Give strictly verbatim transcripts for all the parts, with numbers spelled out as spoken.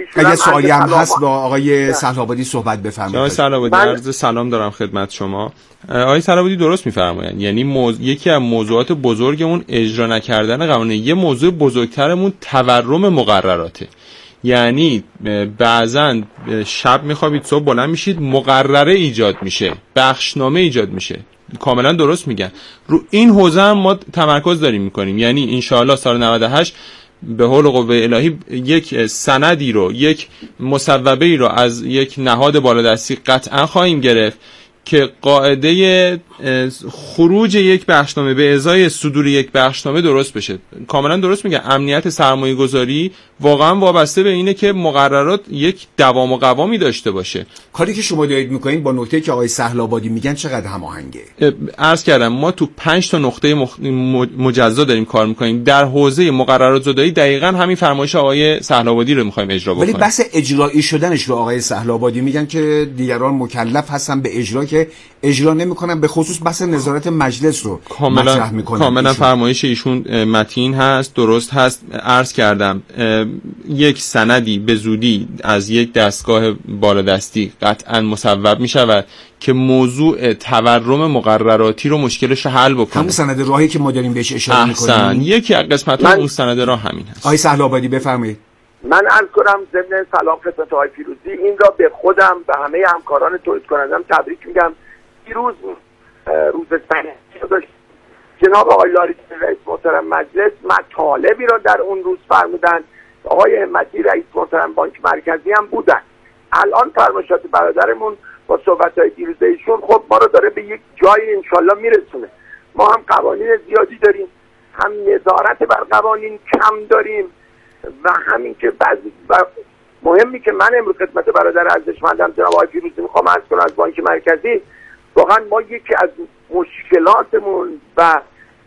اگه سوالی هم هست با آقای سهل‌آبادی صحبت بفرمایید. آقای سهل‌آبادی عرض سلام دارم خدمت شما. آقای سهل‌آبادی درست می‌فرمایند، یعنی موضوع یکی از موضوعات بزرگمون اجرا نکردن قوانین، یه موضوع بزرگترمون تورم مقرراته. یعنی بعضن شب میخوابید صبح بلند میشید مقرره ایجاد میشه، بخشنامه ایجاد میشه. کاملا درست میگن. رو این حوزه هم ما تمرکز داریم میکنیم، یعنی انشاءالله سال نود و هشت به حول قوه الهی یک سندی رو، یک مصوبه ای رو از یک نهاد بالادستی قطعا خواهیم گرفت که قاعده خروج یک بخشنامه به ازای صدور یک بخشنامه درست بشه. کاملا درست میگه. امنیت سرمایه گذاری واقعا وابسته به اینه که مقررات یک دوام و قوامی داشته باشه. کاری که شما دارید میکنین با نکته که آقای سهل‌آبادی میگن چقدر هماهنگه؟ عرض کردم ما تو پنج تا نقطه مخ... مجزا داریم کار میکنیم. در حوزه مقررات زدایی دقیقاً همین فرمایش آقای سهل‌آبادی رو میخوایم اجرا بکنیم. ولی بحث اجرایی شدنش رو آقای سهل‌آبادی میگن که دیگران مکلف هستن به اجرا که اجرا نمیکنن، به خصوص بحث نظارت مجلس رو مطرح میکنن. کاملا فرمایش ایشون متین هست، درست هست. عرض کردم یک سندی به زودی از یک دستگاه بالادستی قطعا مصوب میشود که موضوع تورم مقرراتی رو مشکلش حل بکنه. همون سند راهی که ما داریم بهش اشاره میکنیم. احسن. یکی از قسمت‌ها اون سند راه همین هست. آقای سهل‌آبادی بفرمایید. من عرض کنم ضمن سلام خدمت آقای فیروزی، این را به خودم و همه همکاران تولید کنندم تبریک میگم. دیروز روز سنتی داشت جناب آقای لاریجانی رئیس محترم مجلس مطالبی را در اون روز فرمودن. آقای همتی رئیس محترم بانک مرکزی هم بودن. الان فرمایشات برادرمون با صحبت‌های دیروز ایشون خب ما رو داره به یک جایی انشالله میرسونه. ما هم قوانین زیادی داریم، هم نظارت بر قوانین کم داریم و همین که بعضی مهمی که من امروز خدمت برادر ارزشمندم جناب آقای فیروزی میخوام عرض کنم از بانک مرکزی، واقعا ما یکی از مشکلاتمون و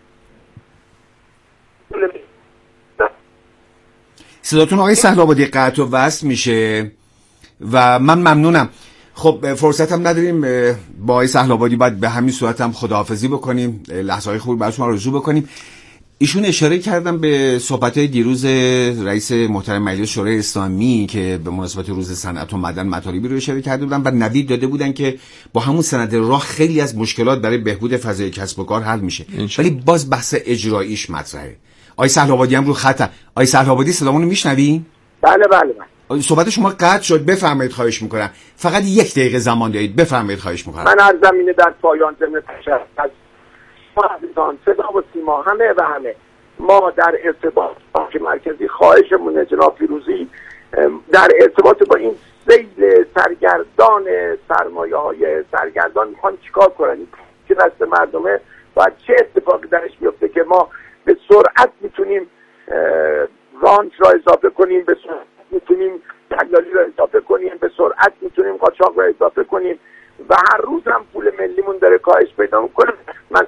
صداتون آقای سهل‌آبادی قطع و وصل میشه و من ممنونم. خب فرصت هم نداریم با آقای سهل‌آبادی باید به همین صورت هم خداحافظی بکنیم، لحظه های خوبی براتون آرزو بکنیم. ایشون اشاره کردم به صحبت‌های دیروز رئیس محترم مجلس شورای اسلامی که به مناسبت روز صنعت و معدن مطالبی رو اشاره کرده بودن و نوید داده بودن که با همون سند راه خیلی از مشکلات برای بهبود فضای کسب و کار حل میشه، ولی باز بحث اجراییش مطرحه. آقای سهل‌آبادی هم رو خط. آقای سهل‌آبادی صدامون رو میشنوی؟ بله بله بله. صحبت شما قطع شد، بفرمایید خواهش میکنم. فقط یک دقیقه زمان دارید، بفرمایید خواهش میکنم. من از زمینه در پایان ضمن تشکر از عزیزان صدا و سیما همه و همه ما در ارتباط بانک مرکزی خواهشمونه جناب فیروزی در ارتباط با این سیل سرگردان سرمایه های سرگردان میخوان چیکار کنن که نزد مردمه باید چه اتفاقی درش بیفته که ما به سرعت میتونیم رانت را اضافه کنیم، به سرعت میتونیم دلالی را اضافه کنیم، به سرعت میتونیم قاچاق را اضافه کنیم و هر روز هم پول ملیمون داره کاهش پیدا میکنه. من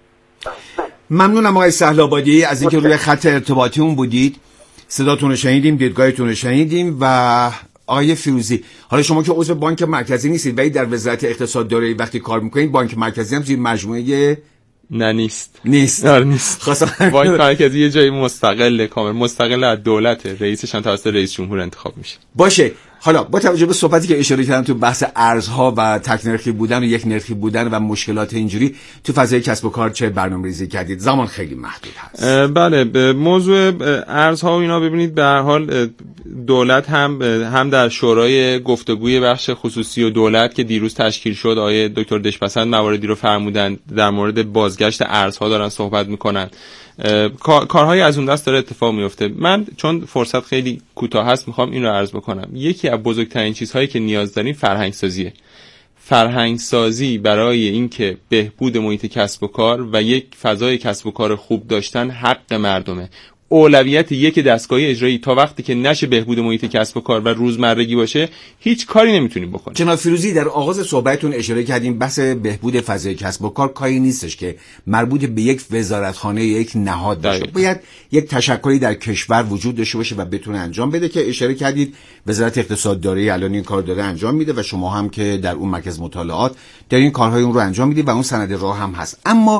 ممنونم آقای سهل‌آبادی از اینکه روی خط ارتباطیمون بودید. صداتون رو شنیدیم، دیدگاهتون رو شنیدیم. و آقای فیروزی، حالا شما که عضو بانک مرکزی نیستید ولی در وزارت اقتصاد دارایی وقتی کار میکنید، بانک مرکزی هم زیر مجموعه نه نیست نیست آره نیست خواستم بانک مرکزی یه جایی مستقل کامل مستقل از دولته، رئیسش هم توسط رئیس جمهور انتخاب میشه. باشه. حالا با توجه به صحبتی که اشاره کردم تو بحث ارزها و تک نرخی بودن و یک نرخی بودن و مشکلات اینجوری تو فضای کسب و کار چه برنامه‌ریزی کردید؟ زمان خیلی محدود هست. بله، به موضوع ارزها و اینا ببینید به هر حال دولت هم هم در شورای گفتگوی بخش خصوصی و دولت که دیروز تشکیل شد آقای دکتر دشپسند مواردی رو فرمودن در مورد بازگشت ارزها دارن صحبت میکنن. کارهای از اون دست داره اتفاق میفته. من چون فرصت خیلی کوتاه هست میخوام این رو عرض بکنم. یکی از بزرگترین چیزهایی که نیاز داریم فرهنگ سازیه. فرهنگ سازی برای اینکه بهبود محیط کسب و کار و یک فضای کسب و کار خوب داشتن حق مردمه. اولویت یک دستگاه اجرایی تا وقتی که نشه بهبود محیط کسب و کار و روزمرگی باشه هیچ کاری نمیتونیم بکنیم. جناب فیروزی در آغاز صحبتتون اشاره کردیم بحث بهبود فضای کسب و کار کاری نیستش که مربوط به یک وزارتخانه یا یک نهاد باشه. باید یک تشکلی در کشور وجود داشته باشه و بتونه انجام بده که اشاره کردید وزارت اقتصاد داره الان این کار داره انجام میده و شما هم که در اون مرکز مطالعات در این کارهای اون رو انجام میدید و اون سند راه هم هست. اما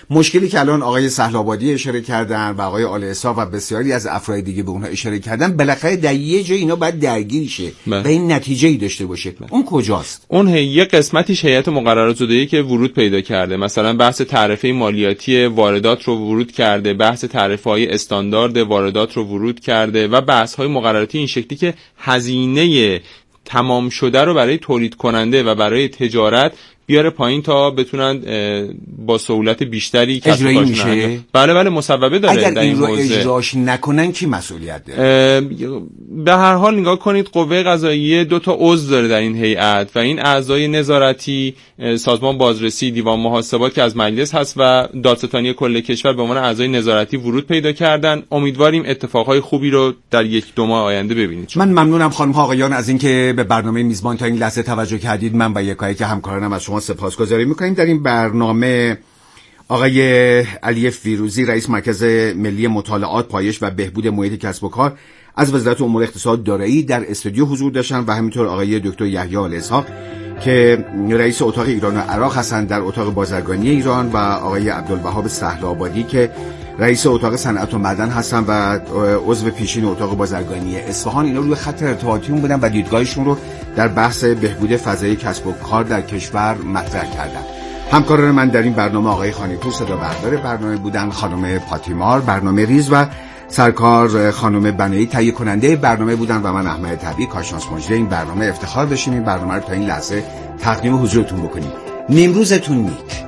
مشکلی که الان آقای سهل‌آبادی اشاره کردن و آقای آل اسحاق و بسیاری از افراد دیگه به اونها اشاره کردن، بالاخره در یه جای اینا باید درگیر شه و این نتیجه‌ای داشته باشه. اون کجاست؟ اون یه قسمتیش هیئت مقررات زدایی که ورود پیدا کرده، مثلا بحث تعرفه مالیاتی واردات رو ورود کرده، بحث تعرفه‌های استاندارد واردات رو ورود کرده و بحث‌های مقرراتی این شکلی که هزینه تمام شده رو برای تولید کننده و برای تجارت بیاره پایین تا بتونن با سهولت بیشتری اجرایی میشه. بله بله مصوبه داره. اگر در این این رو حوزه اجراش نکنن کی مسئولیت داره؟ به هر حال نگاه کنید قوه قضاییه دو تا عضو داره در این هیئت و این اعضای نظارتی سازمان بازرسی، دیوان محاسبات که از مجلس هست و دادستانی کل کشور به عنوان اعضای نظارتی ورود پیدا کردن. امیدواریم اتفاقهای خوبی رو در یک دو ماه آینده ببینید. من ممنونم خانم ها آقایان از اینکه به برنامه میزبان تا این لحظه توجه کردید. من و یکایک همکارانم از شما سپاسگزاری میکنیم. در این برنامه آقای علی فیروزی رئیس مرکز ملی مطالعات پایش و بهبود محیط کسب و کار از وزارت امور اقتصاد دارایی در استودیو حضور داشتن و همینطور آقای دکتر یحیی آل اسحاق که رئیس اتاق ایران و عراق هستند در اتاق بازرگانی ایران و آقای عبدالوهاب سهل‌آبادی که رئیس اتاق صنعت و معدن هستن و عضو پیشین اتاق بازرگانی اصفهان. اینا روی خط ارتباطیمون بودن و دیدگاهشون رو در بحث بهبود فضای کسب و کار در کشور مطرح کردن. همکاران من در این برنامه آقای خانی‌پور صدا بردار برنامه بودن، خانم پاتیمار برنامه ریز و سرکار خانم بنایی تهیه کننده برنامه بودن و من احمد طبیعی کارشناس مجری این برنامه افتخار داشتیم این برنامه رو تا این لحظه تقدیم حضورتون بکنیم. نیمروزتون نیک.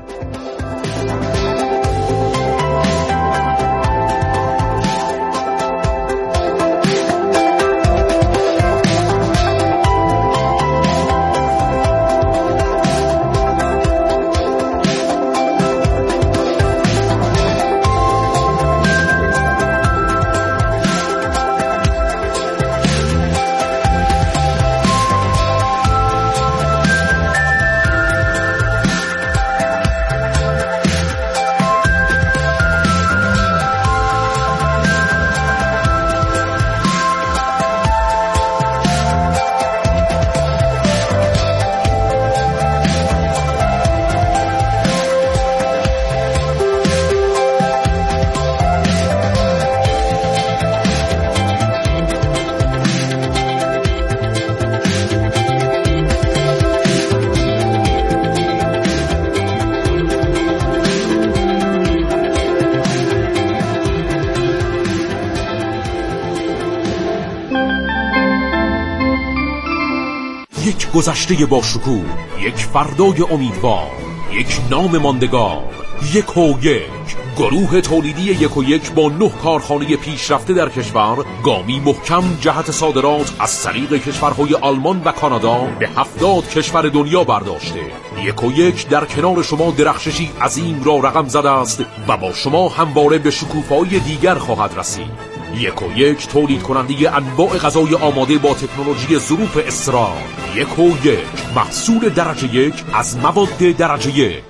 یک گذشته با شکوه، یک فردای امیدوار، یک نام ماندگار، یک و یک گروه تولیدی یک و یک با نه کارخانه پیشرفته در کشور گامی محکم جهت صادرات از طریق کشورهای آلمان و کانادا به هفتاد کشور دنیا برداشته. یک و یک در کنار شما درخششی عظیم را رقم زده است و با شما همواره به شکوفه‌های دیگر خواهد رسید. یک و یک تولید کننده انواع غذای آماده با تکنولوژی ظروف اسرار. یک و یک محصول درجه یک از مواد درجه یک.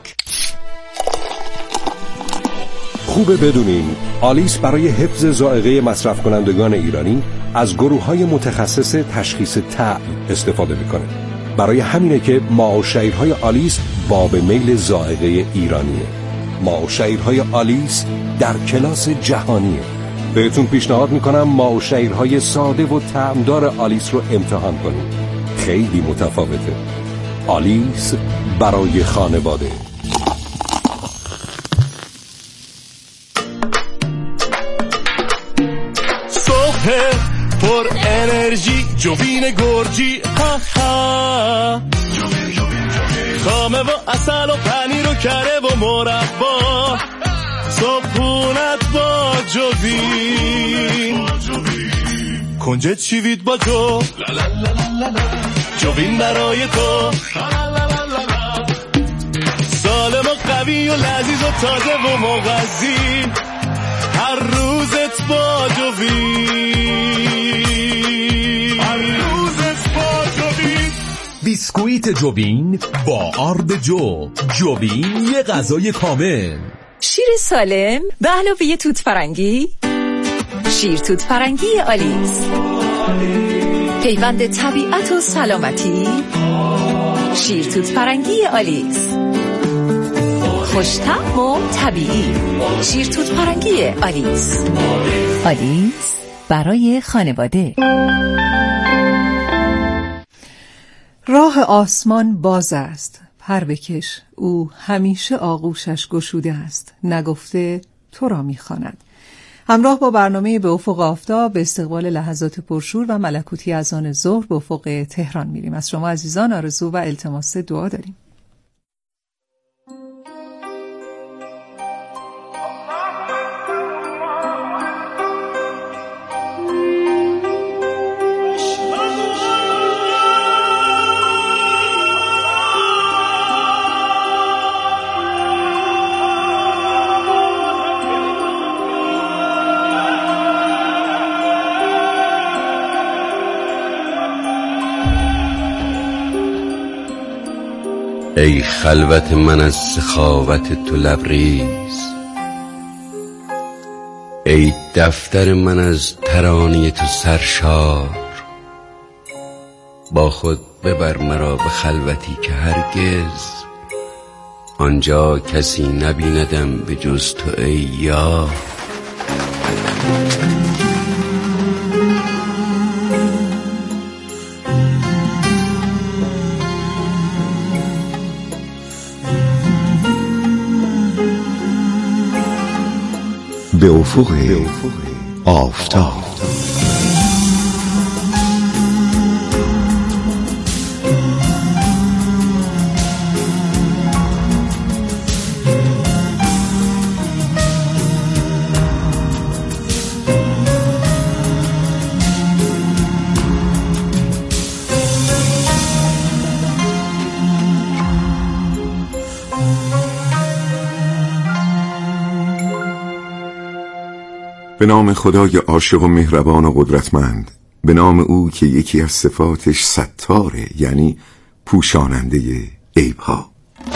خوبه بدونین آلیس برای حفظ ذائقه مصرف کنندگان ایرانی از گروه‌های متخصص تشخیص طعم استفاده میکنه. برای همینه که ماء و شیرهای آلیس باب میل ذائقه ایرانیه. ماء و شیرهای آلیس در کلاس جهانیه. بهتون پیشنهاد میکنم ماء و شیرهای ساده و طعمدار آلیس رو امتحان کنید. خیلی متفاوته. آلیس برای خانواده. پر انرژی جوین گرجی ها ها خامه و اصل و پنیر و کره و مربا صبحونت با جوین کنجد شیوید با جو جوین برای تو سالم و قوی و لذیذ و تازه و مغذی هر روزت با جوین بیسکویت جوبین با آرد جو. جوبین یه غذای کامل. شیر سالم به علاوه توت فرنگی. شیر توت فرنگی آلیس، پیوند طبیعت و سلامتی. شیر توت فرنگی آلیس. خوش‌طعم و طبیعی. شیرتوت فرنگی آلیس. آلیس برای خانواده. راه آسمان باز است، پر بکش، او همیشه آغوشش گشوده است، نگفته تو را می‌خواند. همراه با برنامه به افق آفتاب به استقبال لحظات پرشور و ملکوتی از آن ظهر به افق تهران میریم. از شما عزیزان آرزو و التماس دعا داریم. ای خلوت من از سخاوت تو لبریز، ای دفتر من از ترانه تو سرشار، با خود ببر مرا به خلوتی که هرگز آنجا کسی نبیندم به جز تو ای یار. به افق آفتاب. به نام خدای عاشق و مهربان و قدرتمند، به نام او که یکی از صفاتش ستاره، یعنی پوشاننده عیب‌ها.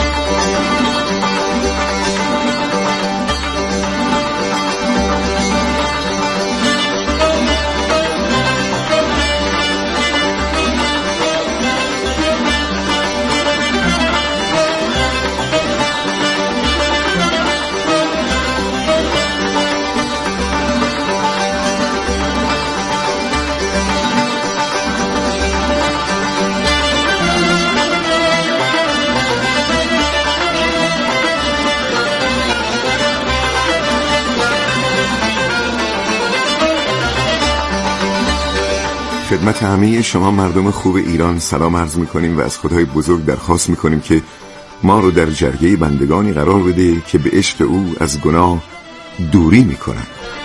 خدمت همه شما مردم خوب ایران سلام عرض میکنیم و از خدای بزرگ درخواست میکنیم که ما رو در جرگه بندگانی قرار بده که به عشق او از گناه دوری میکنن.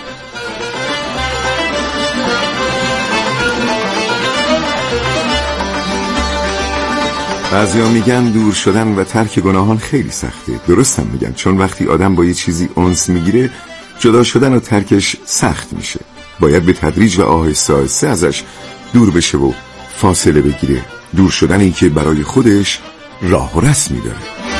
بعضیا میگن دور شدن و ترک گناهان خیلی سخته. درستم میگن، چون وقتی آدم با یه چیزی انس میگیره جدا شدن و ترکش سخت میشه. باید به تدریج و آهسته آهسته ازش دور بشه و فاصله بگیره. دور شدنی که برای خودش راه و رسمی داره.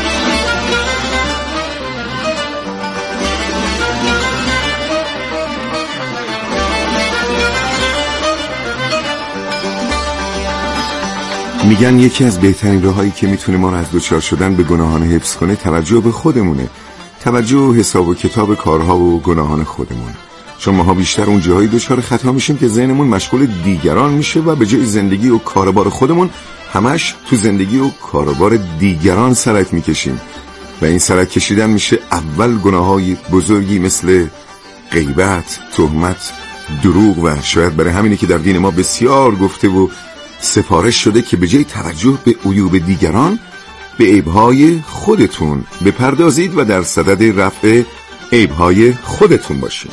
میگن یکی از بهترین راهایی که میتونه ما رو از دوچار شدن به گناهان حفظ کنه توجه به خودمونه. توجه و حساب و کتاب کارها و گناهان خودمون. چون ماها بیشتر اون جاهایی دچار خطا میشیم که ذهنمون مشغول دیگران میشه و به جای زندگی و کاربار خودمون همش تو زندگی و کاربار دیگران سرک میکشیم و این سرک کشیدن میشه اول گناههای بزرگی مثل غیبت، تهمت، دروغ و شاید برای همینه که در دین ما بسیار گفته و سفارش شده که به جای توجه به عیوب دیگران به عیبهای خودتون بپردازید و در صدد رفع عیبهای خودتون باشید.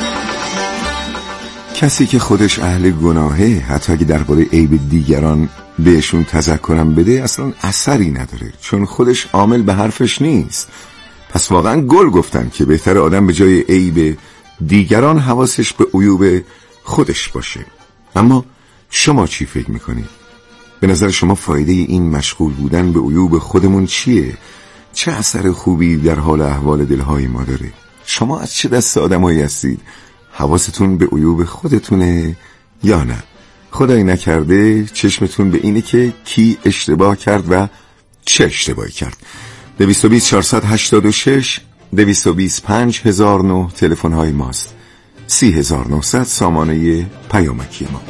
کسی که خودش اهل گناهه حتی اگه درباره عیب دیگران بهشون تذکرم بده اصلا اثری نداره، چون خودش عامل به حرفش نیست. پس واقعا گل گفتن که بهتر آدم به جای عیب دیگران حواسش به عیوب خودش باشه. اما شما چی فکر میکنید؟ به نظر شما فایده این مشغول بودن به عیوب خودمون چیه؟ چه اثر خوبی در حال احوال دلهای ما داره؟ شما از چه دست آدمایی هستید؟ حواستون به عیوب خودتونه یا نه؟ خدای نکرده چشمتون به اینه که کی اشتباه کرد و چه اشتباهی کرد. دویست و بیست چهارصد و هشتاد و شش دویست و بیست پنج هزار و نه تلفن های ماست. سی هزار و نهصد سامانه پیامکی ما.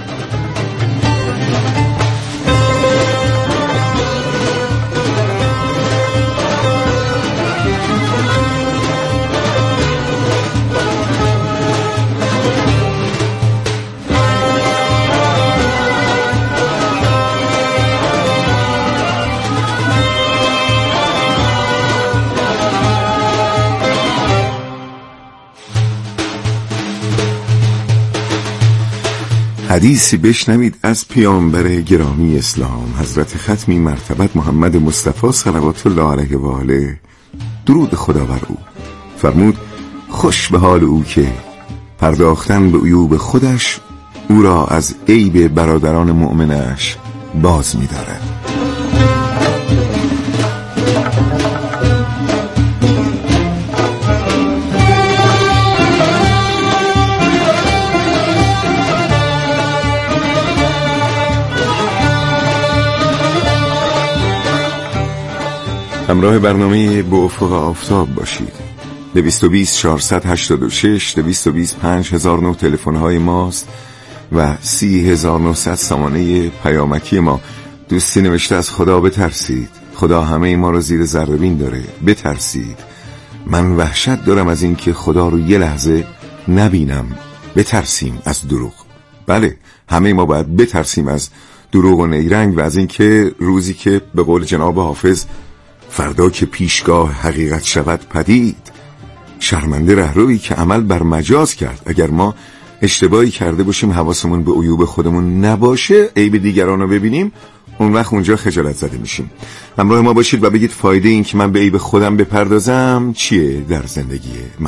حدیثی بشنوید از پیامبر گرامی اسلام حضرت ختمی مرتبت محمد مصطفی صلوات الله علیه و آله، درود خدا بر او. فرمود خوش به حال او که پرداختن به عیوب خودش او را از عیب برادران مؤمنش باز می دارد. همراه برنامه به افق آفتاب باشید. دویست و بیست چهارصد و هشتاد و شش دویست و بیست پنج هزار و نه تلفن های ماست و سی هزار و نهصد سامانه پیامکی ما. دوستی نوشته از خدا بترسید، خدا همه ما رو زیر ذره بین داره، بترسید. من وحشت دارم از این که خدا رو یه لحظه نبینم. بترسیم از دروغ. بله، همه ما باید بترسیم از دروغ و نیرنگ و از این که روزی که به قول جناب حافظ فردا که پیشگاه حقیقت شود پدید، شرمنده رهروی که عمل بر مجاز کرد. اگر ما اشتباهی کرده باشیم، حواسمون به عیوب خودمون نباشه، عیب دیگران رو ببینیم، اون وقت اونجا خجالت زده میشیم. همراه ما باشید و بگید فایده این که من به عیب خودم بپردازم چیه در زندگی من.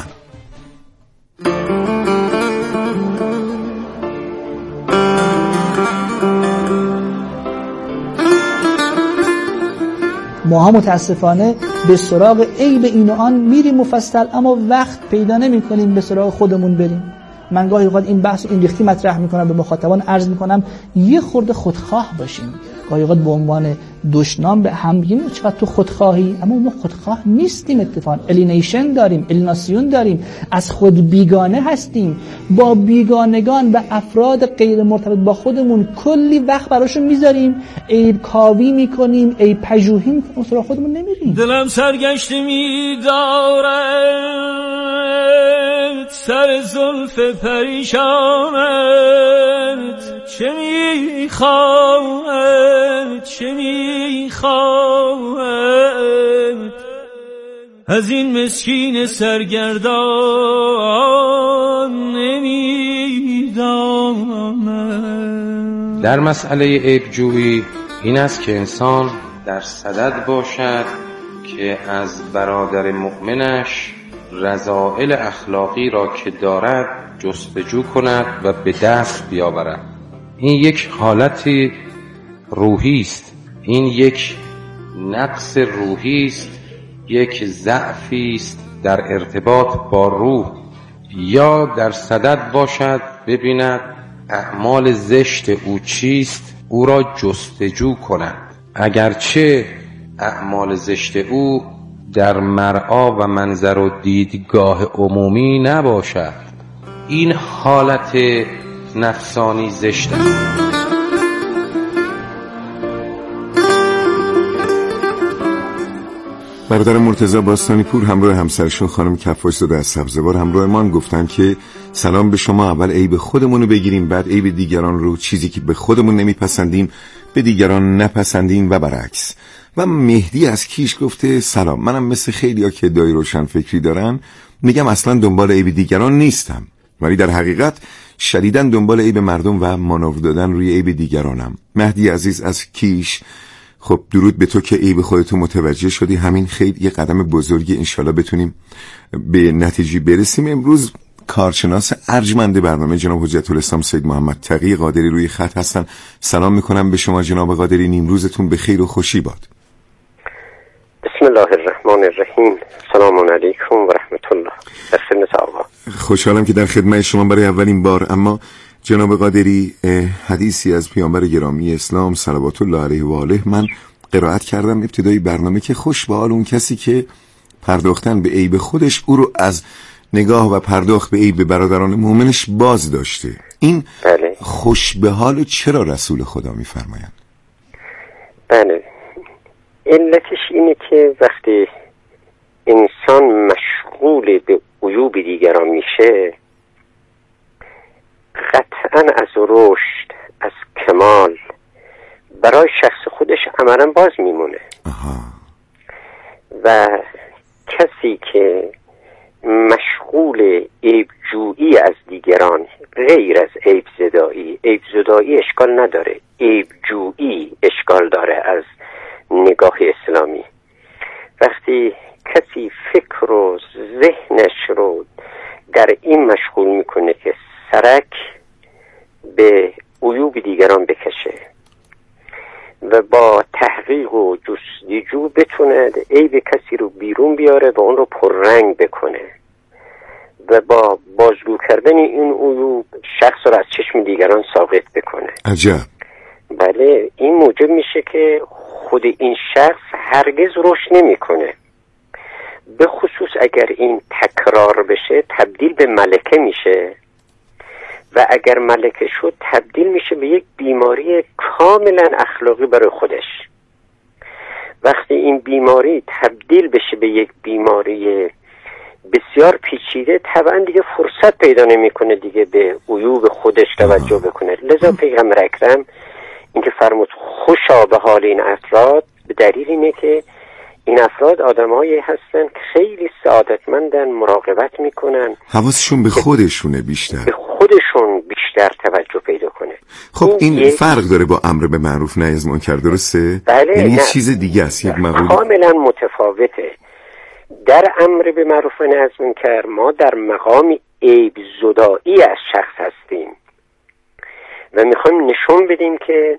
ما متاسفانه به سراغ عیب این و آن میریم مفصل، اما وقت پیدا نمی کنیم به سراغ خودمون بریم. من گاهی اوقات این بحث این ریختی مطرح میکنم، به مخاطبان عرض میکنم یه خورده خودخواه باشیم. گاهی اوقات به عنوان دشنام به هم میگیم چقدر تو خودخواهی، اما ما خودخواه نیستیم. اتفاقا الینیشن داریم، الیناسیون داریم، از خود بیگانه هستیم. با بیگانگان و افراد غیر مرتبط با خودمون کلی وقت براشون میذاریم، عیب کاوی میکنیم، عیب پژوهی میکنیم، سراغ خودمون نمیریم. دلم سرگشته میدارد سر زلف پریشانت، چه میخواهد چه میخواهد از این مسکین سرگردان نمیدانم. در مسئله عیب جویی این است که انسان در صدد باشد که از برادر مؤمنش رذائل اخلاقی را که دارد جستجو کند و به دست بیاورد. این یک حالتی روحی است، این یک نقص روحی است، یک ضعفی است در ارتباط با روح. یا در صدد باشد ببیند اعمال زشت او چیست، او را جستجو کند، اگرچه اعمال زشت او در مرعا و منظر و دیدگاه عمومی نباشد. این حالت نفسانی زشت است. برادر مرتضی باستانی پور همراه همسرشون خانم کفاش زاده از سبزوار همراه ما گفتن که سلام به شما، اول عیب خودمونو بگیریم، بعد عیب دیگران رو. چیزی که به خودمون نمیپسندیم به دیگران نپسندیم و برعکس. و مهدی از کیش گفته سلام، منم مثل خیلیا که ادعای روشن فکری دارن میگم اصلا دنبال عیب دیگران نیستم، ولی در حقیقت شدیداً دنبال عیب مردم و مانور دادن روی عیب دیگرانم. مهدی عزیز از کیش، خب درود به تو که عیب خودتو متوجه شدی. همین خیلی یه قدم بزرگی، انشالله بتونیم به نتیجه برسیم. امروز کارشناس ارجمند برنامه جناب حجت الاسلام سید محمد تقی قادری روی خط هستن. سلام میکنم به شما جناب قادری، نیمروزتون به خیر و خوشی باد. بسم الله الرحمن الرحیم. سلام علیکم و رحمت الله. در خدمت آقا. خوشحالم که در خدمت شما برای اولین بار. اما جناب قادری، حدیثی از پیامبر گرامی اسلام صلوات الله علیه و آله من قرائت کردم ابتدای برنامه که خوش به حال اون کسی که پرداختن به عیب خودش او رو از نگاه و پرداخت به عیب برادران مؤمنش باز داشته. این بله. خوش به حال چرا رسول خدا میفرمایند؟ بله، علتش اینه که وقتی انسان مشغول به عیوب دیگران میشه، قطعا از رشد، از کمال برای شخص خودش عملا باز میمونه. آها. و کسی که مشغول عیب جویی از دیگران، غیر از عیب زدایی، عیب زدایی اشکال نداره، عیب جویی اشکال داره از نگاه اسلامی. وقتی کسی فکر و ذهنش رو در این مشغول میکنه که سرک به عیوب دیگران بکشه و با تحقیق و جستجو بتونه عیب کسی رو بیرون بیاره و اون رو پررنگ بکنه و با بازگو کردن این عیوب شخص رو از چشم دیگران ساقط بکنه. عجب. بله، این موجب میشه که خود این شخص هرگز رشد نمیکنه. به خصوص اگر این تکرار بشه تبدیل به ملکه میشه و اگر ملکه شد تبدیل میشه به یک بیماری کاملا اخلاقی برای خودش. وقتی این بیماری تبدیل بشه به یک بیماری بسیار پیچیده، طبعا دیگه فرصت پیدا نمیکنه دیگه به عیوب خودش توجه بکنه. لذا پیغمبر اکرم اینکه فرمود خوشا به حال این افراد، به دلیل اینه که این افراد آدمایی هستن که خیلی سعادتمندن، مراقبت میکنن، حواسشون به خودشونه بیشتر، به خودشون بیشتر توجه پیدا کنه. خب این, این یک... فرق داره با امر به معروف نهی از منکر، درسته؟ بله، یعنی چیز دیگه است، یک مقوله کاملا متفاوته. در امر به معروف نهی از منکر ما در مقام عیب زدایی از شخص هستیم و میخوایم نشون بدیم که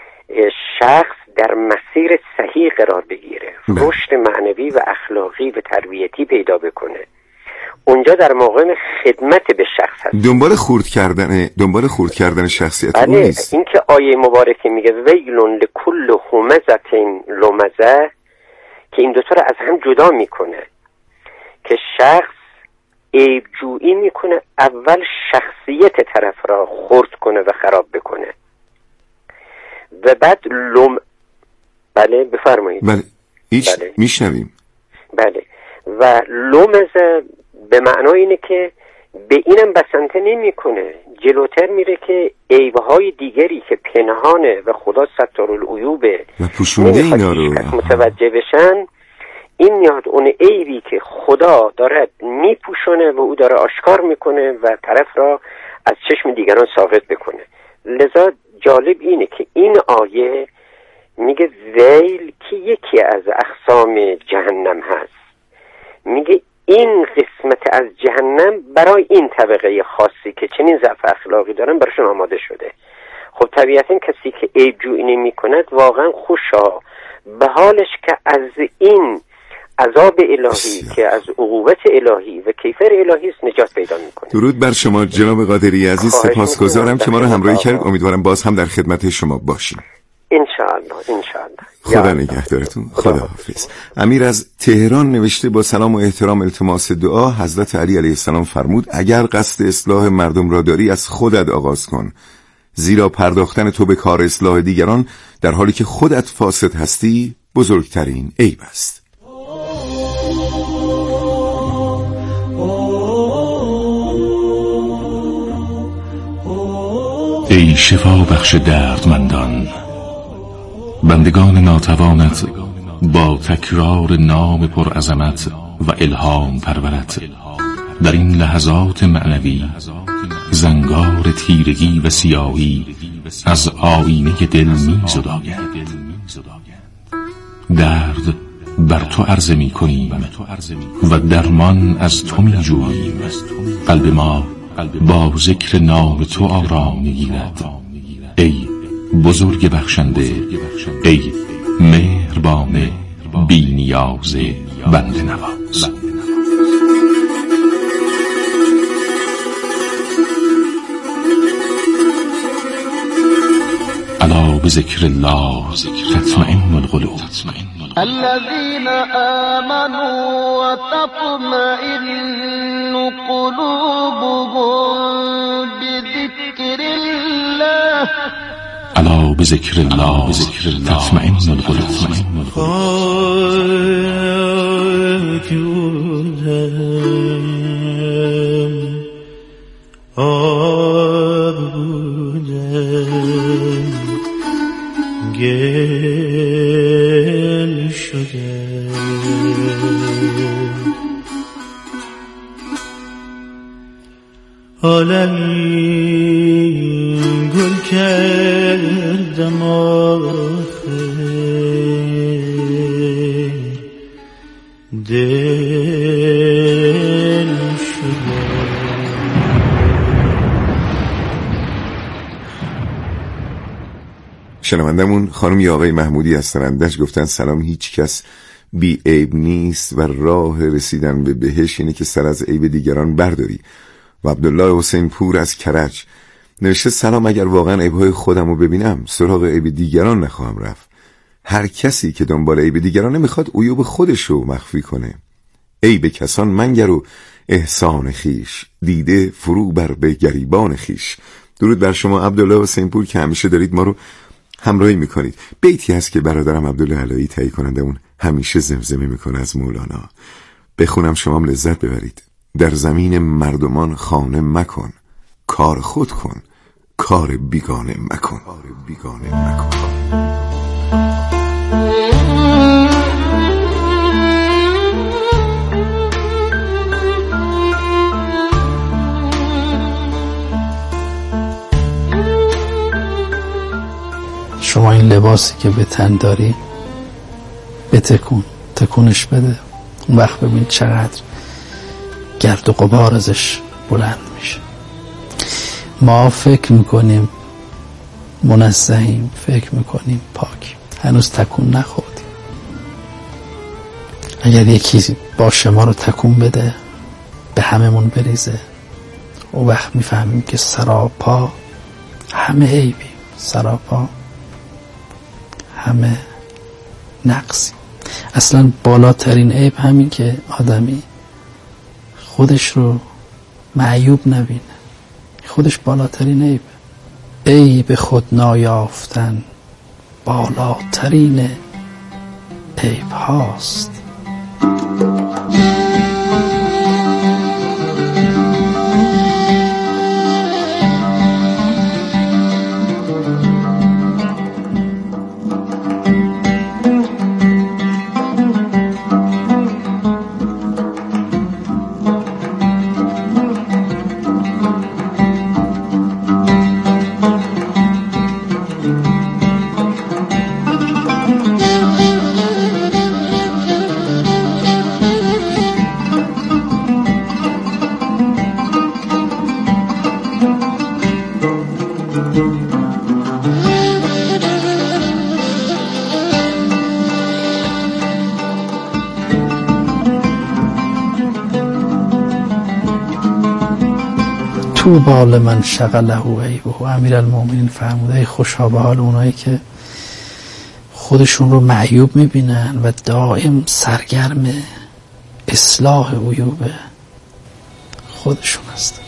شخص در مسیر صحیح قرار بگیره، رشد معنوی و اخلاقی و تربیتی پیدا بکنه. اونجا در مقام خدمت به شخص هست، دنبال خرد کردن دنبال خرد کردن شخصیت بله، اون نیست. این که آیه مبارکه میگه ویلون لکل همزه لمزه، که این دوتا رو از هم جدا میکنه که شخص عیب جویی میکنه، اول شخصیت طرف را خرد کنه و خراب بکنه و بعد لوم. بله بفرمایید. بله هیچ بله. میشنویم. بله، و لومزه به معنای اینه که به اینم بسنته نمیکنه، جلوتر میره که عیبهای دیگری که پنهانه و خدا ستارالعیوبه و پوشونده اینا رو متوجه بشن، این میاد اون عیبی که خدا داره میپوشونه و او داره آشکار میکنه و طرف را از چشم دیگران ساقط بکنه. لذا جالب اینه که این آیه میگه ویل که یکی از اقسام جهنم هست، میگه این قسمت از جهنم برای این طبقه خاصی که چنین ضعف اخلاقی دارن براشون آماده شده. خب طبیعتا کسی که عیب جویی نمی کند واقعا خوشا به حالش که از این عذاب الهی که از عقوبت الهی و کیفر الهی است نجات پیدا میکنه. درود بر شما جناب قادری عزیز، سپاسگزارم که ما رو همراهی کردید. امیدوارم باز هم در خدمت شما باشیم. انشاءالله انشاءالله. خدا نگهدارتون. خدا حافظ. امیر از تهران نوشته با سلام و احترام التماس دعا. حضرت علی علیه السلام فرمود اگر قصد اصلاح مردم را داری از خودت آغاز کن، زیرا پرداختن تو به کار اصلاح دیگران در حالی که خودت فاسد هستی بزرگترین عیب است. ای شفا بخش دردمندان، بندگان ناتوانت با تکرار نام پرعظمت و الهام پرورت در این لحظات معنوی زنگار تیرگی و سیاهی از آینه دل می زداید. درد بر تو عرضه می کنیم و درمان از تو می جوییم. قلب ما با ذکر نام تو آرام می گیرد. ای بزرگ بخشنده، ای مهربان بی نیاز بنده نواز. الا بذکر الله تطمئن القلوب. الذين آمنوا وتطمئن قلوبهم بذكر الله. الا بذكر الله تطمئن القلوب. گل شده عالمی گل کردم آخه دل شده. شنوندمون خانم یا آقای محمودی هستند. گفتن سلام، هیچ کس بی عیب نیست و راه رسیدن به بهش اینه که سر از عیب دیگران برداری. و عبدالله حسین پور از کرج نوشته سلام، اگر واقعا عیبهای خودم رو ببینم سراغ عیب دیگران نخواهم رفت. هر کسی که دنبال عیب دیگران نمیخواد عیوب خودش رو مخفی کنه. عیب کسان منگر و احسان خیش، دیده فرو بر به گریبان خیش. درود بر شما عبدالله حسین پور که همیشه دارید ما رو همراهی میکنید. بیتی هست که برادرم عبدالله علایی تهیه کننده اون همیشه زمزمه میکنه از مولانا. بخونم شما هم لذت ببرید. در زمین مردمان خانه مکن، کار خود کن، کار بیگانه مکن. کار بیگانه مکن. شما این لباسی که به تن داری بتکون، تکونش بده، اون وقت ببین چقدر گرد و غبار ازش بلند میشه. ما فکر میکنیم منزهیم، فکر میکنیم پاک، هنوز تکون نخوردیم. اگر یکی باشه ما رو تکون بده، به هممون بریزه، اون وقت میفهمیم که سراپا همه عیبی، سراپا همه نقصی. اصلا بالاترین عیب همین که آدمی خودش رو معیوب نبینه، خودش بالاترین عیب. عیب خود نایافتن بالاترین عیب هاست. طوبی لمن شغله عیبه. امیرالمومنین فرموده خوشا به حال اونایی که خودشون رو معیوب میبینن و دائم سرگرم اصلاح عیوب خودشون هستن.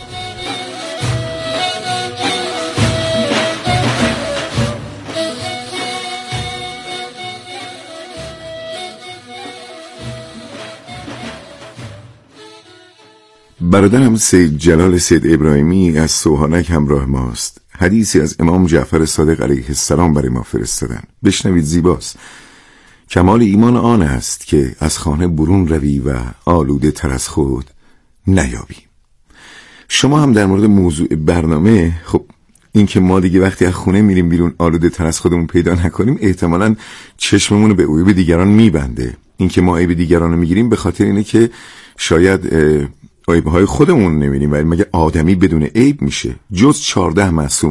برادرم سید جلال سید ابراهیمی از سوهانک همراه ماست. حدیثی از امام جعفر صادق علیه السلام برای ما فرستادن. بشنوید، زیباست. کمال ایمان آن است که از خانه برون روی و آلوده تر از خود نیابی. شما هم در مورد موضوع برنامه، خب این که ما دیگه وقتی از خونه میریم بیرون آلوده تر از خودمون پیدا نکنیم احتمالاً چشممون رو به عیب دیگران میبنده. این که ما عیب دیگران رو میگیریم به خاطر اینه که شاید عیب‌های خودمون نمی‌بینیم، ولی مگه آدمی بدون عیب میشه؟ جز چهارده معصوم